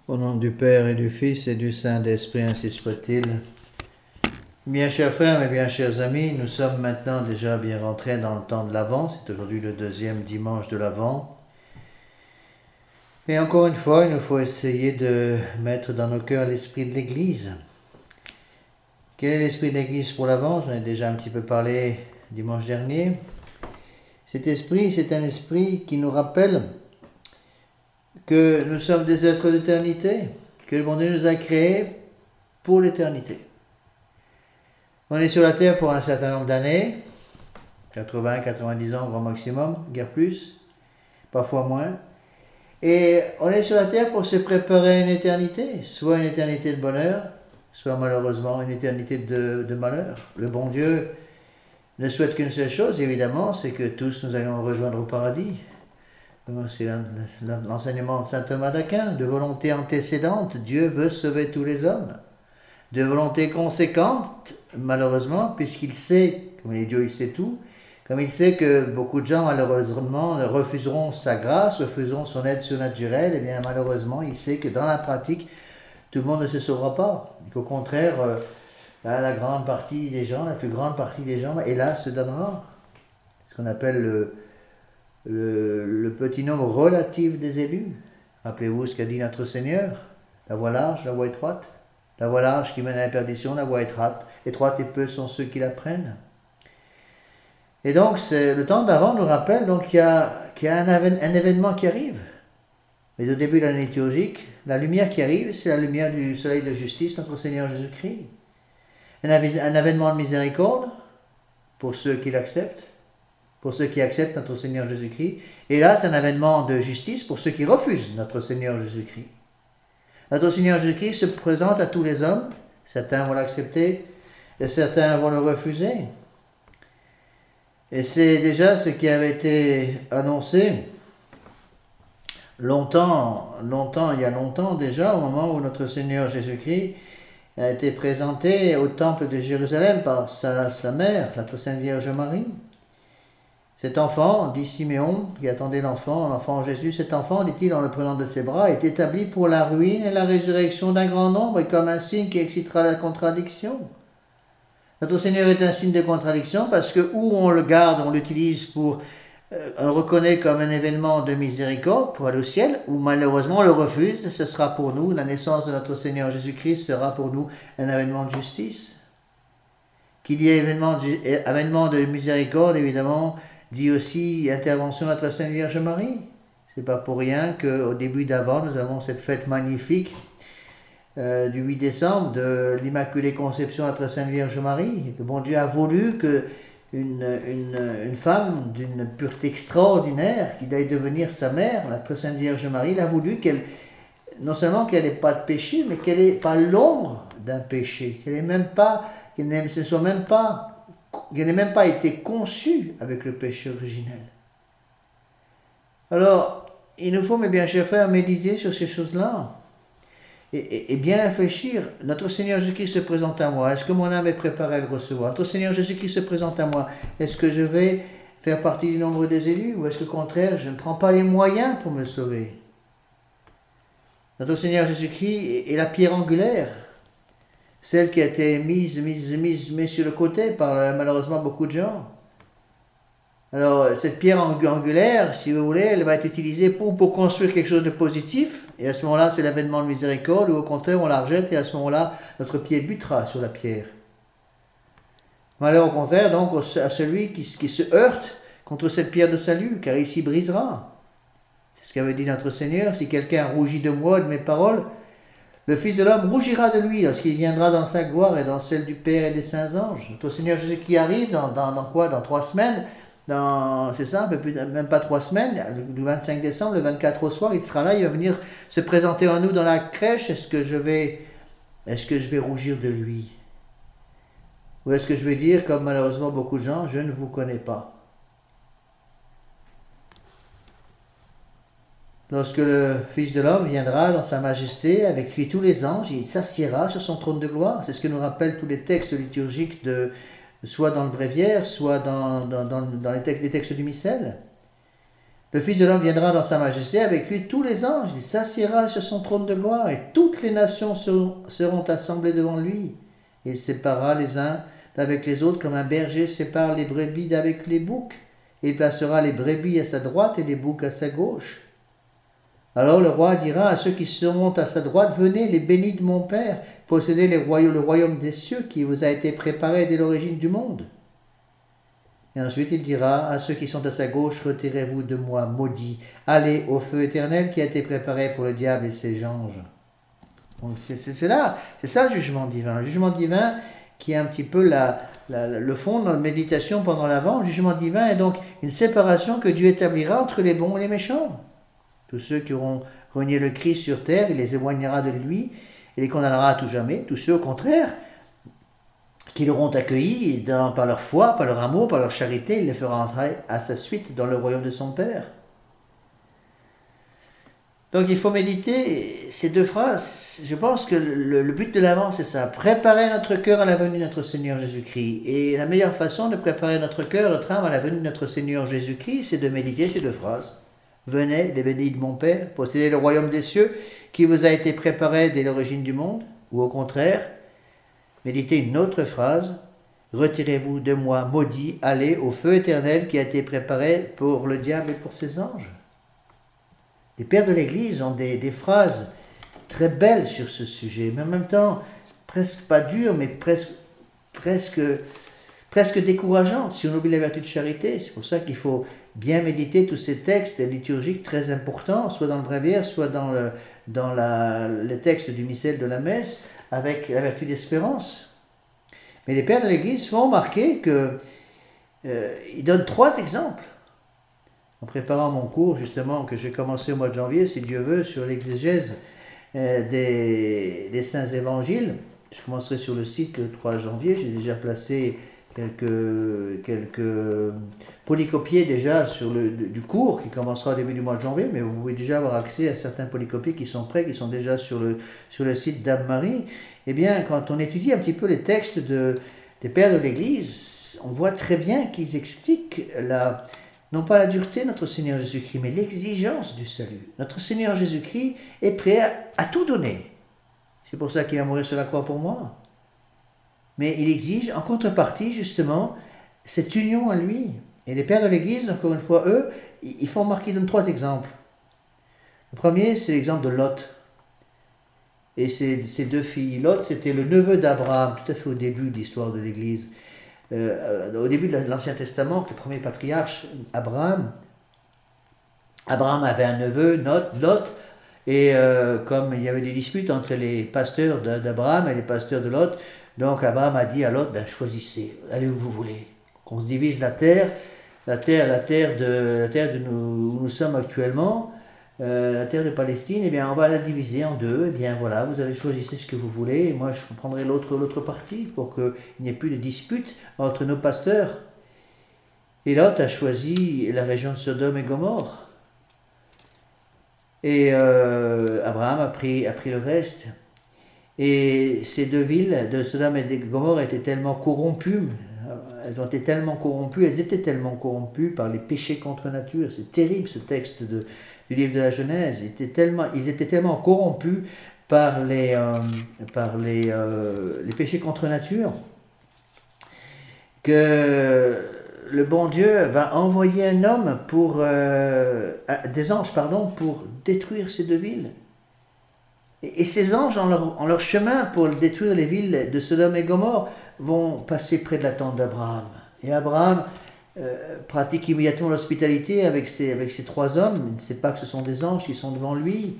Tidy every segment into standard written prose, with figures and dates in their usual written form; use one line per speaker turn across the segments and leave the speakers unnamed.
Au nom du Père et du Fils et du Saint-Esprit, ainsi soit-il. Bien chers frères et bien chers amis, nous sommes maintenant déjà bien rentrés dans le temps de l'Avent. C'est aujourd'hui le deuxième dimanche de l'Avent. Et encore une fois, il nous faut essayer de mettre dans nos cœurs l'esprit de l'Église. Quel est l'esprit de l'Église pour l'Avent? J'en ai déjà un petit peu parlé dimanche dernier. Cet esprit, c'est un esprit qui nous rappelle que nous sommes des êtres d'éternité, que le bon Dieu nous a créés pour l'éternité. On est sur la terre pour un certain nombre d'années, 80, 90 ans grand maximum, guère plus, parfois moins. Et on est sur la terre pour se préparer à une éternité, soit une éternité de bonheur, soit malheureusement une éternité de malheur. Le bon Dieu ne souhaite qu'une seule chose, évidemment, c'est que tous nous allions le rejoindre au paradis. C'est l'enseignement de saint Thomas d'Aquin. De volonté antécédente, Dieu veut sauver tous les hommes. De volonté conséquente, malheureusement, puisqu'il sait, comme il est Dieu, il sait tout, comme il sait que beaucoup de gens, malheureusement, refuseront sa grâce, refuseront son aide surnaturelle, et bien malheureusement, il sait que dans la pratique, tout le monde ne se sauvera pas. Et qu'au contraire, la grande partie des gens, la plus grande partie des gens, hélas, se donnera. Ce qu'on appelle le petit nombre relatif des élus. Rappelez-vous ce qu'a dit notre Seigneur. La voie large, la voie étroite. La voie large qui mène à la perdition, la voie étroite et peu sont ceux qui la prennent. Et donc, le temps d'avant nous rappelle qu'il y a un événement qui arrive. Mais au début de l'année liturgique, la lumière qui arrive, c'est la lumière du soleil de justice, notre Seigneur Jésus-Christ. Un événement de miséricorde pour ceux qui l'acceptent, pour ceux qui acceptent notre Seigneur Jésus-Christ. Et là, c'est un événement de justice pour ceux qui refusent notre Seigneur Jésus-Christ. Notre Seigneur Jésus-Christ se présente à tous les hommes. Certains vont l'accepter et certains vont le refuser. Et c'est déjà ce qui avait été annoncé il y a longtemps déjà, au moment où notre Seigneur Jésus-Christ a été présenté au temple de Jérusalem par sa mère, la très sainte Vierge Marie. Cet enfant, dit Siméon, qui attendait l'enfant Jésus, cet enfant, dit-il en le prenant de ses bras, est établi pour la ruine et la résurrection d'un grand nombre et comme un signe qui excitera la contradiction. Notre Seigneur est un signe de contradiction parce que où on le garde, on l'utilise on le reconnaît comme un événement de miséricorde pour aller au ciel, ou malheureusement on le refuse, ce sera pour nous, la naissance de notre Seigneur Jésus-Christ sera pour nous un événement de justice. Qu'il y ait événement de miséricorde, évidemment, dit aussi intervention de notre Sainte Vierge Marie. C'est pas pour rien qu'au début d'avant, nous avons cette fête magnifique du 8 décembre de l'Immaculée Conception de notre Sainte Vierge Marie. Le bon Dieu a voulu que une femme d'une pureté extraordinaire, qui d'aille devenir sa mère, la très Sainte Vierge Marie, il a voulu non seulement qu'elle n'ait pas de péché, mais qu'elle n'ait pas l'ombre d'un péché, qu'elle n'ait même pas été conçue avec le péché originel. Alors, il nous faut, mes bien chers frères, méditer sur ces choses-là et bien réfléchir. Notre Seigneur Jésus-Christ se présente à moi. Est-ce que mon âme est préparée à le recevoir? Notre Seigneur Jésus-Christ se présente à moi. Est-ce que je vais faire partie du nombre des élus ou est-ce que, au contraire, je ne prends pas les moyens pour me sauver? Notre Seigneur Jésus-Christ est la pierre angulaire, celle qui a été mise sur le côté par malheureusement beaucoup de gens. Alors, cette pierre angulaire, si vous voulez, elle va être utilisée pour construire quelque chose de positif, et à ce moment-là, c'est l'avènement de miséricorde, ou au contraire, on la rejette, et à ce moment-là, notre pied butera sur la pierre. Malheur au contraire, donc, à celui qui se heurte contre cette pierre de salut, car il s'y brisera. C'est ce qu'avait dit notre Seigneur, si quelqu'un rougit de moi, de mes paroles, le Fils de l'homme rougira de lui lorsqu'il viendra dans sa gloire et dans celle du Père et des saints anges. Notre Seigneur Jésus qui arrive dans quoi? Dans 3 semaines. C'est ça, même pas 3 semaines, le 25 décembre, le 24 au soir, il sera là, il va venir se présenter à nous dans la crèche. Est-ce que je vais rougir de lui? Ou est-ce que je vais dire, comme malheureusement beaucoup de gens, je ne vous connais pas? Lorsque le Fils de l'homme viendra dans sa majesté, avec lui tous les anges, il s'assiera sur son trône de gloire. C'est ce que nous rappellent tous les textes liturgiques soit dans le bréviaire, soit dans les textes du missel. Le Fils de l'homme viendra dans sa majesté, avec lui tous les anges. Il s'assiera sur son trône de gloire, et toutes les nations seront assemblées devant lui. Il séparera les uns d'avec les autres, comme un berger sépare les brebis d'avec les boucs. Il placera les brebis à sa droite et les boucs à sa gauche. Alors le roi dira à ceux qui seront à sa droite, venez, les bénis de mon Père, possédez le royaume des cieux qui vous a été préparé dès l'origine du monde. Et ensuite il dira à ceux qui sont à sa gauche, retirez-vous de moi, maudits, allez au feu éternel qui a été préparé pour le diable et ses anges. Donc c'est ça le jugement divin. Le jugement divin qui est un petit peu le fond de notre méditation pendant l'Avent. Le jugement divin est donc une séparation que Dieu établira entre les bons et les méchants. Tous ceux qui auront renié le Christ sur terre, il les éloignera de lui et les condamnera à tout jamais. Tous ceux, au contraire, qui l'auront accueilli par leur foi, par leur amour, par leur charité, il les fera entrer à sa suite dans le royaume de son Père. Donc il faut méditer ces deux phrases. Je pense que le but de l'Avent, c'est ça, préparer notre cœur à la venue de notre Seigneur Jésus-Christ. Et la meilleure façon de préparer notre cœur, notre âme à la venue de notre Seigneur Jésus-Christ, c'est de méditer ces deux phrases. Venez, les bénis de mon Père, possédez le royaume des cieux qui vous a été préparé dès l'origine du monde. Ou au contraire, méditez une autre phrase. Retirez-vous de moi, maudits, allez au feu éternel qui a été préparé pour le diable et pour ses anges. Les pères de l'Église ont des phrases très belles sur ce sujet, mais en même temps, presque pas dures, mais presque décourageantes si on oublie la vertu de charité. C'est pour ça qu'il faut bien méditer tous ces textes liturgiques très importants, soit dans le bréviaire, soit dans le texte du missel de la messe, avec la vertu d'espérance. Mais les pères de l'Église font remarquer qu'ils donnent 3 exemples. En préparant mon cours, justement, que j'ai commencé au mois de janvier, si Dieu veut, sur l'exégèse des saints évangiles, je commencerai sur le site le 3 janvier, j'ai déjà placé quelques polycopiés déjà du cours qui commencera au début du mois de janvier, mais vous pouvez déjà avoir accès à certains polycopiés qui sont prêts, qui sont déjà sur le site d'Anne-Marie. Eh bien, quand on étudie un petit peu les textes des pères de l'Église, on voit très bien qu'ils expliquent non pas la dureté de notre Seigneur Jésus-Christ, mais l'exigence du salut. Notre Seigneur Jésus-Christ est prêt à tout donner. C'est pour ça qu'il va mourir sur la croix pour moi. Mais il exige en contrepartie, justement, cette union à lui. Et les pères de l'Église, encore une fois, eux, ils donnent 3 exemples. Le premier, c'est l'exemple de Lot. Et ces 2 filles. Lot, c'était le neveu d'Abraham, tout à fait au début de l'histoire de l'Église. Au début de l'Ancien Testament, le premier patriarche, Abraham avait un neveu, Lot, et comme il y avait des disputes entre les pasteurs d'Abraham et les pasteurs de Lot, donc Abraham a dit à Lot, choisissez, allez où vous voulez, qu'on se divise la terre où nous sommes actuellement, la terre de Palestine, eh bien on va la diviser en 2, eh bien voilà, vous allez choisir ce que vous voulez, et moi je prendrai l'autre partie pour qu'il n'y ait plus de dispute entre nos pasteurs. Et Lot a choisi la région de Sodome et Gomorrhe. Et Abraham a pris le reste. Et ces 2 villes de Sodome et de Gomorrhe étaient tellement corrompues, elles étaient tellement corrompues par les péchés contre nature. C'est terrible ce texte du livre de la Genèse. Ils étaient tellement corrompus par les péchés contre nature que le bon Dieu va envoyer des anges pour détruire ces 2 villes. Et ces anges, en leur chemin pour détruire les villes de Sodome et Gomorrhe, vont passer près de la tente d'Abraham. Et Abraham pratique immédiatement l'hospitalité avec ces 3 hommes. Il ne sait pas que ce sont des anges qui sont devant lui.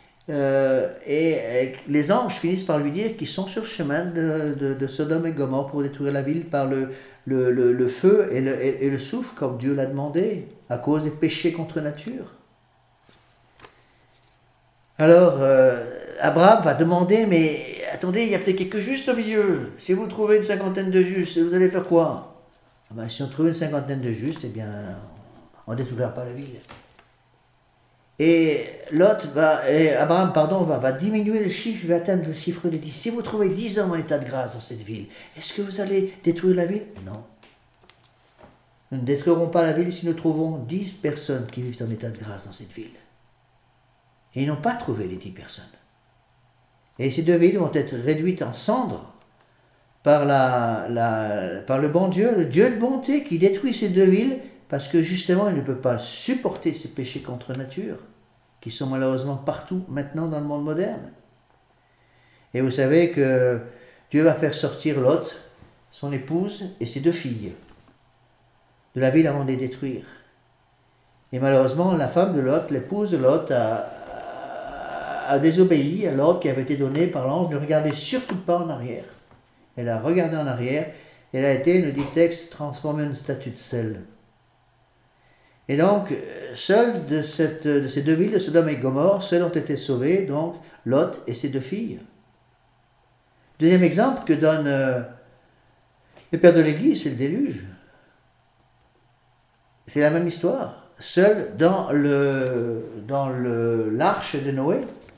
Et les anges finissent par lui dire qu'ils sont sur le chemin de Sodome et Gomorrhe pour détruire la ville par le feu et le soufre, comme Dieu l'a demandé, à cause des péchés contre nature. Alors, Abraham va demander, mais attendez, il y a peut-être quelques justes au milieu. Si vous trouvez une 50aine de justes, vous allez faire quoi? Si on trouve une 50aine de justes, eh bien, on ne détruira pas la ville. Et Abraham va diminuer le chiffre, il va atteindre le chiffre de 10. Si vous trouvez 10 hommes en état de grâce dans cette ville, est-ce que vous allez détruire la ville? Non. Nous ne détruirons pas la ville si nous trouvons 10 personnes qui vivent en état de grâce dans cette ville. Et ils n'ont pas trouvé les 10 personnes. Et ces 2 villes vont être réduites en cendres par le bon Dieu, le Dieu de bonté qui détruit ces 2 villes parce que justement il ne peut pas supporter ces péchés contre nature qui sont malheureusement partout maintenant dans le monde moderne. Et vous savez que Dieu va faire sortir Lot, son épouse et ses 2 filles de la ville avant de les détruire. Et malheureusement, la femme de Lot, l'épouse de Lot, a désobéi à l'ordre qui avait été donné par l'ange. Ne regardez surtout pas en arrière. Elle a regardé en arrière. Elle a été, nous dit le texte, transformée en une statue de sel. Et donc, seuls de ces 2 villes, de Sodome et Gomorrhe, seuls ont été sauvés, donc Lot et ses 2 filles. Deuxième exemple que donne les pères de l'Église, c'est le déluge. C'est la même histoire. Seul dans l'arche de Noé,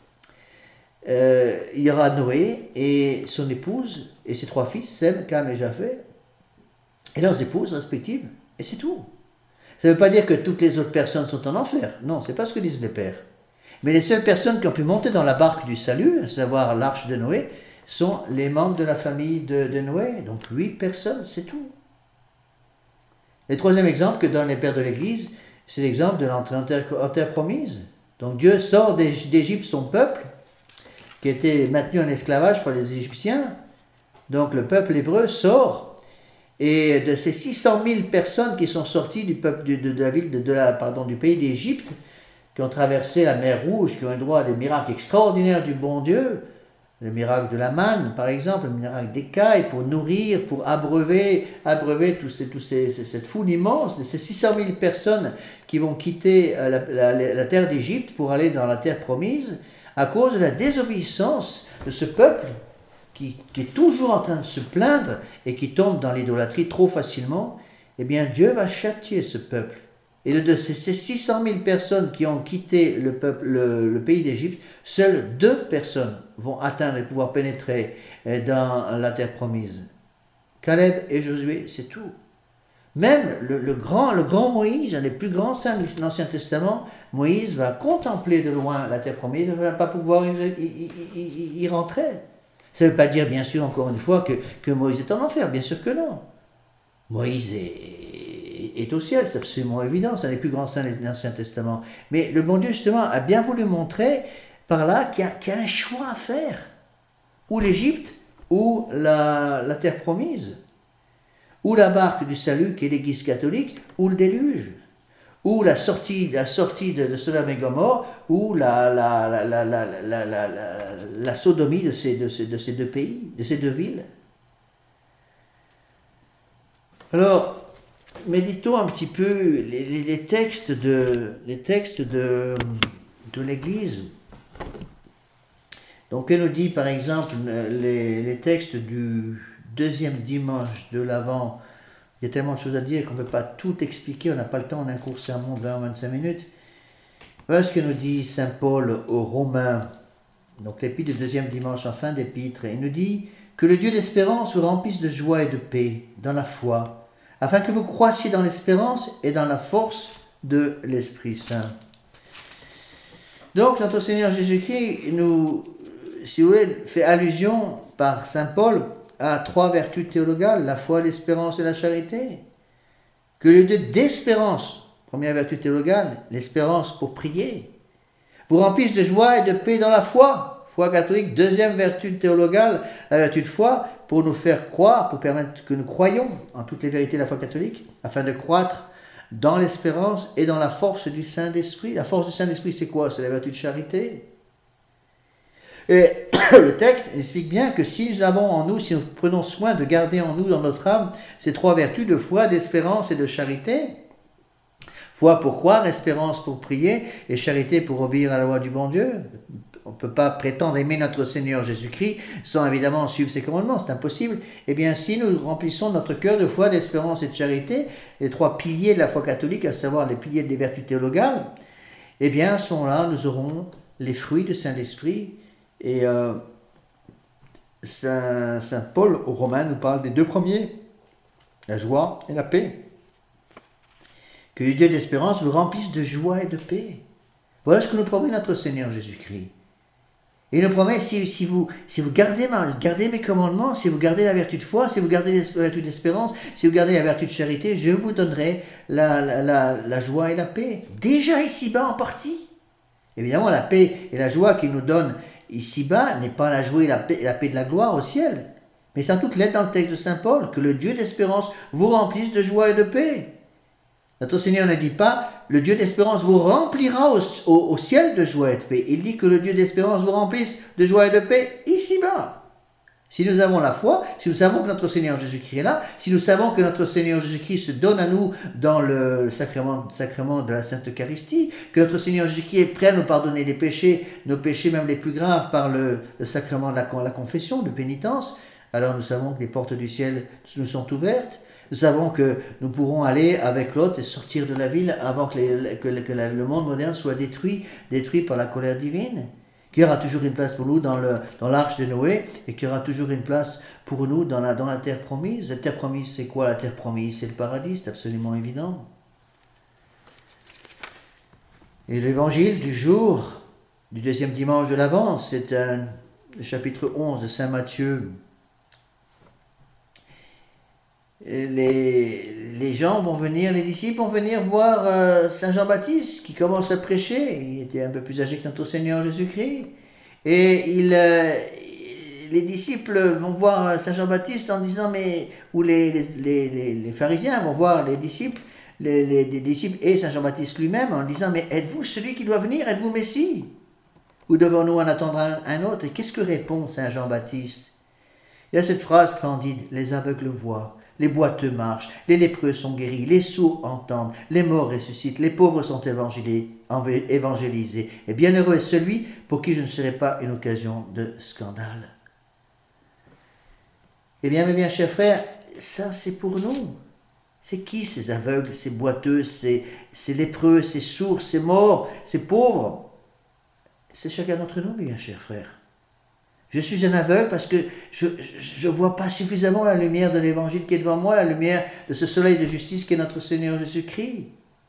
il y aura Noé et son épouse et ses 3 fils, Sem, Cam et Japheth, et leurs épouses respectives, et c'est tout. Ça ne veut pas dire que toutes les autres personnes sont en enfer. Non, c'est pas ce que disent les pères. Mais les seules personnes qui ont pu monter dans la barque du salut, à savoir l'arche de Noé, sont les membres de la famille de Noé. Donc 8 personnes, c'est tout. Le 3e exemple que donnent les pères de l'Église, c'est l'exemple de l'entrée en terre promise. Donc Dieu sort d'Égypte son peuple, qui était maintenu en esclavage par les Égyptiens. Donc le peuple hébreu sort, et de ces 600 000 personnes qui sont sorties du peuple du pays d'Égypte, qui ont traversé la mer Rouge, qui ont eu droit à des miracles extraordinaires du bon Dieu, le miracle de la manne, par exemple, le miracle des cailles, pour nourrir, pour abreuver cette foule immense, de ces 600 000 personnes qui vont quitter la terre d'Égypte pour aller dans la terre promise, à cause de la désobéissance de ce peuple qui est toujours en train de se plaindre et qui tombe dans l'idolâtrie trop facilement. Eh bien, Dieu va châtier ce peuple. Et de ces 600 000 personnes qui ont quitté le pays d'Égypte, seules 2 personnes vont atteindre et pouvoir pénétrer dans la terre promise. Caleb et Josué, c'est tout. Même le grand Moïse, un des plus grands saints de l'Ancien Testament, Moïse va contempler de loin la terre promise, il ne va pas pouvoir y rentrer. Ça ne veut pas dire, bien sûr, encore une fois, que Moïse est en enfer, bien sûr que non. Moïse est au ciel, c'est absolument évident, c'est un des plus grands saints de l'Ancien Testament. Mais le bon Dieu, justement, a bien voulu montrer par là qu'il y a un choix à faire. Ou l'Égypte, ou la terre promise. Ou la barque du salut, qui est l'Église catholique, ou le déluge. Ou la sortie de Sodome et Gomorrhe, ou la sodomie de ces 2 pays, de ces 2 villes. Alors, méditons un petit peu les textes de l'Église. Donc, elle nous dit, par exemple, les textes du 2e dimanche de l'Avent. Il y a tellement de choses à dire qu'on ne peut pas tout expliquer, on n'a pas le temps, on a un court sermon de 20-25 minutes. Voilà ce que nous dit saint Paul aux Romains, donc l'épître du 2e dimanche en fin d'épître. Il nous dit que le Dieu d'espérance vous remplisse de joie et de paix dans la foi, afin que vous croissiez dans l'espérance et dans la force de l'Esprit Saint. Donc notre Seigneur Jésus-Christ nous, si vous voulez, fait allusion par saint Paul à 3 vertus théologales, la foi, l'espérance et la charité. Que le Dieu d'espérance, première vertu théologale, l'espérance pour prier, vous remplisse de joie et de paix dans la foi. Foi catholique, 2e vertu théologale, la vertu de foi, pour nous faire croire, pour permettre que nous croyions en toutes les vérités de la foi catholique, afin de croître dans l'espérance et dans la force du Saint-Esprit. La force du Saint-Esprit, c'est quoi? C'est la vertu de charité. Et le texte explique bien que si nous avons en nous, si nous prenons soin de garder en nous, dans notre âme, ces 3 vertus de foi, d'espérance et de charité, foi pour croire, espérance pour prier et charité pour obéir à la loi du bon Dieu. On ne peut pas prétendre aimer notre Seigneur Jésus-Christ sans évidemment suivre ses commandements, c'est impossible. Eh bien, si nous remplissons notre cœur de foi, d'espérance et de charité, les 3 piliers de la foi catholique, à savoir les piliers des vertus théologales, eh bien, à ce moment-là, nous aurons les fruits du Saint-Esprit. Et saint Paul aux Romains nous parle des 2 premiers, la joie et la paix. Que le Dieu d'espérance vous remplisse de joie et de paix. Voilà ce que nous promet notre Seigneur Jésus-Christ. Et il nous promet, si vous gardez mes commandements, si vous gardez la vertu de foi, si vous gardez la vertu d'espérance, si vous gardez la vertu de charité, je vous donnerai la joie et la paix. Déjà ici-bas en partie. Évidemment, la paix et la joie qu'il nous donne ici-bas n'est pas la joie et la paix de la gloire au ciel. Mais c'est en toute lettre dans le texte de Saint Paul que le Dieu d'espérance vous remplisse de joie et de paix. Notre Seigneur ne dit pas, le Dieu d'espérance vous remplira au ciel de joie et de paix. Il dit que le Dieu d'espérance vous remplisse de joie et de paix ici-bas. Si nous avons la foi, si nous savons que notre Seigneur Jésus-Christ est là, si nous savons que notre Seigneur Jésus-Christ se donne à nous dans le sacrement de la Sainte Eucharistie, que notre Seigneur Jésus-Christ est prêt à nous pardonner les péchés, nos péchés même les plus graves par le sacrement de la confession, de pénitence, alors nous savons que les portes du ciel nous sont ouvertes. Nous savons que nous pourrons aller avec l'autre et sortir de la ville avant que le monde moderne soit détruit par la colère divine. Qu'il y aura toujours une place pour nous dans l'arche de Noé et qu'il y aura toujours une place pour nous dans la terre promise. La terre promise, c'est quoi la terre promise? C'est le paradis, c'est absolument évident. Et l'évangile du jour, du deuxième dimanche de l'Avent, c'est le chapitre 11 de Saint Matthieu. Les gens vont venir, les disciples vont venir voir Saint Jean-Baptiste qui commence à prêcher. Il était un peu plus âgé que notre Seigneur Jésus-Christ. Et les disciples vont voir Saint Jean-Baptiste en disant, ou les pharisiens vont voir les disciples et Saint Jean-Baptiste lui-même en disant, mais êtes-vous celui qui doit venir? Êtes-vous Messie? Ou devons-nous en attendre un autre? Et qu'est-ce que répond Saint Jean-Baptiste? Il y a cette phrase candide, les aveugles voient. Les boiteux marchent, les lépreux sont guéris, les sourds entendent, les morts ressuscitent, les pauvres sont évangélisés. Et bienheureux est celui pour qui je ne serai pas une occasion de scandale. Eh bien, mes bien chers frères, ça c'est pour nous. C'est qui ces aveugles, ces boiteux, ces lépreux, ces sourds, ces morts, ces pauvres? C'est chacun d'entre nous, mes bien chers frères. Je suis un aveugle parce que je ne vois pas suffisamment la lumière de l'évangile qui est devant moi, la lumière de ce soleil de justice qui est notre Seigneur Jésus-Christ.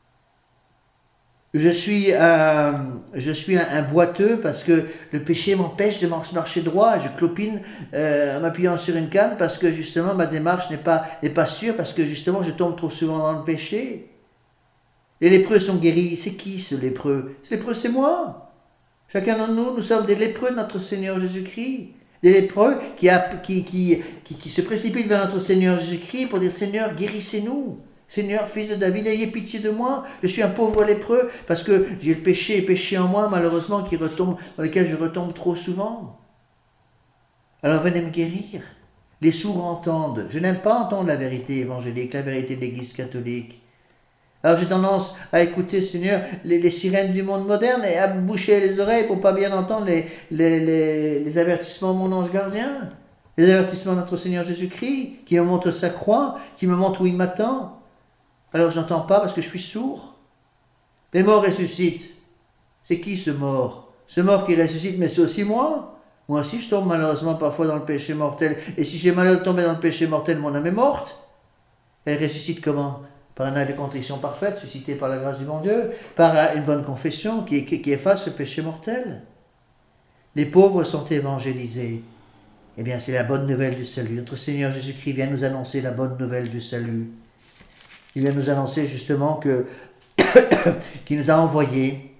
Je suis un boiteux parce que le péché m'empêche de marcher droit. Je clopine en m'appuyant sur une canne parce que justement ma démarche n'est pas sûre, parce que justement je tombe trop souvent dans le péché. Les lépreux sont guéris. C'est qui ce lépreux? Ce lépreux, c'est moi. Chacun d'entre nous sommes des lépreux de notre Seigneur Jésus-Christ. Des lépreux qui se précipitent vers notre Seigneur Jésus-Christ pour dire, Seigneur, guérissez-nous. Seigneur, fils de David, ayez pitié de moi. Je suis un pauvre lépreux parce que j'ai le péché en moi, malheureusement, dans lequel je retombe trop souvent. Alors venez me guérir. Les sourds entendent. Je n'aime pas entendre la vérité évangélique, la vérité de l'Église catholique. Alors j'ai tendance à écouter, Seigneur, les sirènes du monde moderne et à me boucher les oreilles pour pas bien entendre les avertissements de mon ange gardien, les avertissements de notre Seigneur Jésus-Christ, qui me montre sa croix, qui me montre où il m'attend. Alors je n'entends pas parce que je suis sourd. Les morts ressuscitent. C'est qui ce mort? Ce mort qui ressuscite, mais c'est aussi moi. Moi aussi je tombe malheureusement parfois dans le péché mortel. Et si j'ai malheur de tomber dans le péché mortel, mon âme est morte. Elle ressuscite comment? Par un acte de contrition parfaite, suscité par la grâce du bon Dieu, par une bonne confession qui efface ce péché mortel. Les pauvres sont évangélisés. Eh bien, c'est la bonne nouvelle du salut. Notre Seigneur Jésus-Christ vient nous annoncer la bonne nouvelle du salut. Il vient nous annoncer justement qu'il nous a envoyé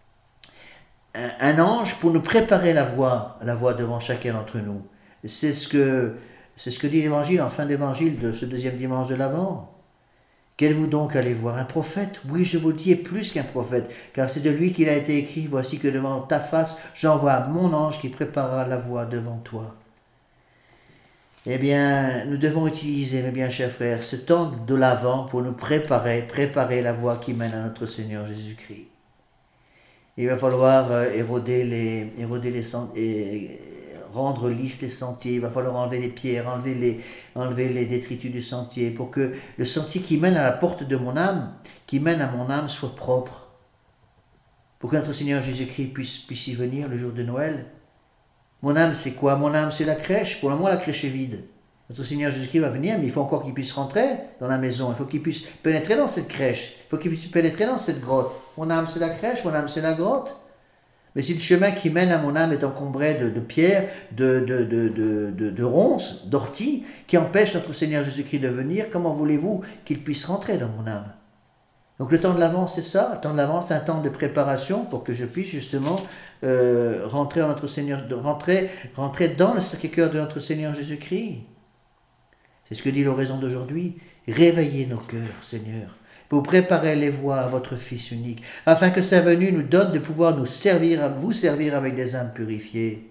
un ange pour nous préparer la voie devant chacun d'entre nous. C'est ce que dit l'Évangile en fin d'Évangile de ce deuxième dimanche de l'Avent. Qu'allez-vous donc aller voir? Un prophète? Oui, je vous dis, et plus qu'un prophète, car c'est de lui qu'il a été écrit, voici que devant ta face, j'envoie mon ange qui préparera la voie devant toi. Eh bien, nous devons utiliser, mes bien chers frères, ce temps de l'Avent pour nous préparer la voie qui mène à notre Seigneur Jésus-Christ. Il va falloir rendre lisses les sentiers, il va falloir enlever les pierres, enlever les détritus du sentier, pour que le sentier qui mène à la porte de mon âme, qui mène à mon âme, soit propre. Pour que notre Seigneur Jésus-Christ puisse y venir le jour de Noël. Mon âme, c'est quoi? Mon âme, c'est la crèche. Pour le moment, la crèche est vide. Notre Seigneur Jésus-Christ va venir, mais il faut encore qu'il puisse rentrer dans la maison. Il faut qu'il puisse pénétrer dans cette crèche. Il faut qu'il puisse pénétrer dans cette grotte. Mon âme, c'est la crèche, mon âme, c'est la grotte. Mais si le chemin qui mène à mon âme est encombré de pierres, de ronces, d'orties, qui empêchent notre Seigneur Jésus-Christ de venir, comment voulez-vous qu'il puisse rentrer dans mon âme? Donc le temps de l'Avent, c'est ça. Le temps de l'Avent, c'est un temps de préparation pour que je puisse justement rentrer en notre Seigneur, rentrer dans le Sacré-Cœur de notre Seigneur Jésus-Christ. C'est ce que dit l'oraison d'aujourd'hui. Réveillez nos cœurs, Seigneur, pour préparer les voies à votre Fils unique, afin que sa venue nous donne de pouvoir vous servir avec des âmes purifiées.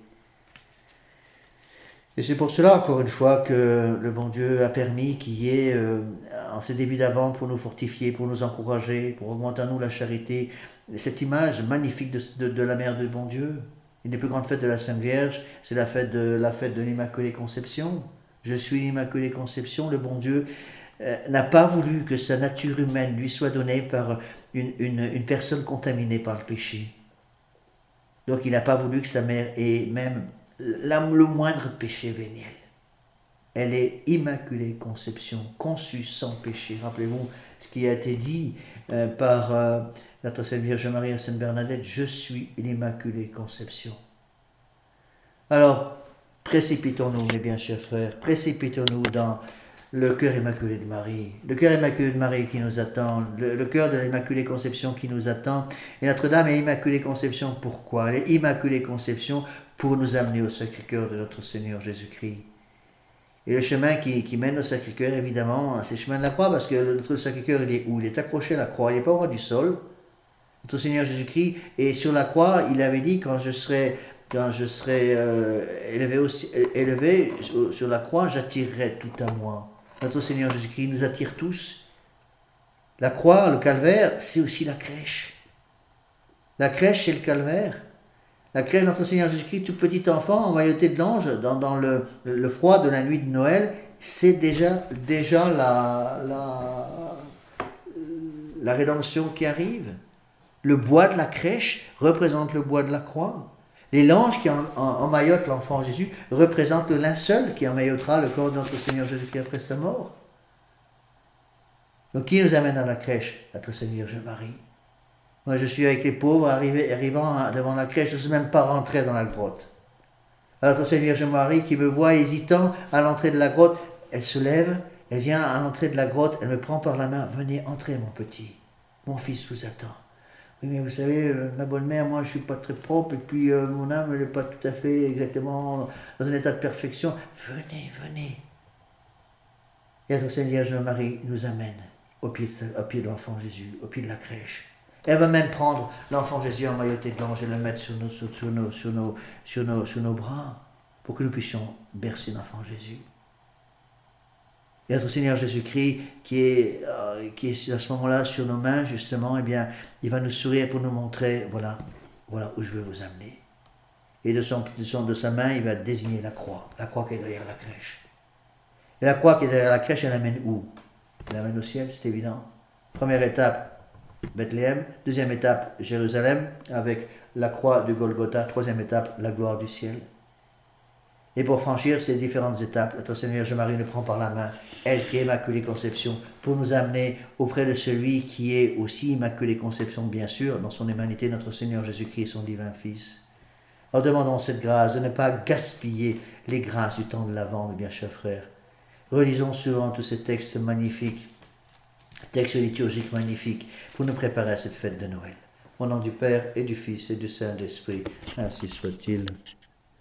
Et c'est pour cela, encore une fois, que le bon Dieu a permis qu'il y ait, en ces débuts d'Avent, pour nous fortifier, pour nous encourager, pour augmenter en nous la charité, cette image magnifique de la Mère de bon Dieu. Une des plus grandes fêtes de la Sainte Vierge, c'est la fête de l'Immaculée Conception. Je suis l'Immaculée Conception, le bon Dieu n'a pas voulu que sa nature humaine lui soit donnée par une personne contaminée par le péché. Donc il n'a pas voulu que sa mère ait même le moindre péché véniel. Elle est Immaculée Conception, conçue sans péché. Rappelez-vous ce qui a été dit par notre Sainte Vierge Marie à Sainte Bernadette, je suis l'Immaculée Conception. Alors, précipitons-nous, mes bien chers frères, précipitons-nous dans le cœur immaculé de Marie, le cœur immaculé de Marie qui nous attend, le cœur de l'Immaculée Conception qui nous attend. Et Notre-Dame est Immaculée Conception, pourquoi? Elle est Immaculée Conception pour nous amener au Sacré-Cœur de notre Seigneur Jésus-Christ. Et le chemin qui mène au Sacré-Cœur, évidemment, c'est le chemin de la croix, parce que notre Sacré-Cœur, il est où? Il est accroché à la croix, il n'est pas au ras du sol. Notre Seigneur Jésus-Christ, et sur la croix, il avait dit, quand je serai élevé sur la croix, j'attirerai tout à moi. Notre Seigneur Jésus-Christ nous attire tous. La croix, le calvaire, c'est aussi la crèche. La crèche, c'est le calvaire. La crèche, notre Seigneur Jésus-Christ, tout petit enfant, emmailloté de l'ange, dans le froid de la nuit de Noël, c'est déjà la rédemption qui arrive. Le bois de la crèche représente le bois de la croix. Les langes qui emmaillotent l'enfant Jésus représentent le linceul qui emmaillotera le corps de notre Seigneur Jésus-Christ après sa mort. Donc qui nous amène à la crèche? Notre Seigneur Vierge Marie. Moi je suis avec les pauvres, arrivant devant la crèche, je ne suis même pas rentré dans la grotte. Alors notre Seigneur Vierge Marie qui me voit hésitant à l'entrée de la grotte, elle se lève, elle vient à l'entrée de la grotte, elle me prend par la main, venez entrer mon petit, mon fils vous attend. Oui, mais vous savez, ma bonne mère, moi, je suis pas très propre, et puis mon âme, elle n'est pas tout à fait exactement dans un état de perfection. Venez, venez. Et notre Seigneur Vierge Marie nous amène au pied de l'enfant Jésus, au pied de la crèche. Elle va même prendre l'enfant Jésus emmailloté de l'ange et le mettre sur nos bras, pour que nous puissions bercer l'enfant Jésus. Et notre Seigneur Jésus-Christ, qui est à ce moment-là sur nos mains, justement, eh bien, il va nous sourire pour nous montrer, voilà où je veux vous amener. Et de sa main, il va désigner la croix qui est derrière la crèche. Et la croix qui est derrière la crèche, elle amène où? Elle amène au ciel, c'est évident. Première étape, Bethléem. Deuxième étape, Jérusalem, avec la croix du Golgotha. Troisième étape, la gloire du ciel. Et pour franchir ces différentes étapes, notre Seigneur Vierge Marie nous prend par la main, elle qui est Immaculée Conception, pour nous amener auprès de celui qui est aussi Immaculée Conception, bien sûr, dans son humanité, notre Seigneur Jésus-Christ, son divin Fils. Alors demandons cette grâce de ne pas gaspiller les grâces du temps de l'Avent, mes bien chers frères. Relisons souvent tous ces textes magnifiques, textes liturgiques magnifiques, pour nous préparer à cette fête de Noël. Au nom du Père et du Fils et du Saint-Esprit, ainsi soit-il.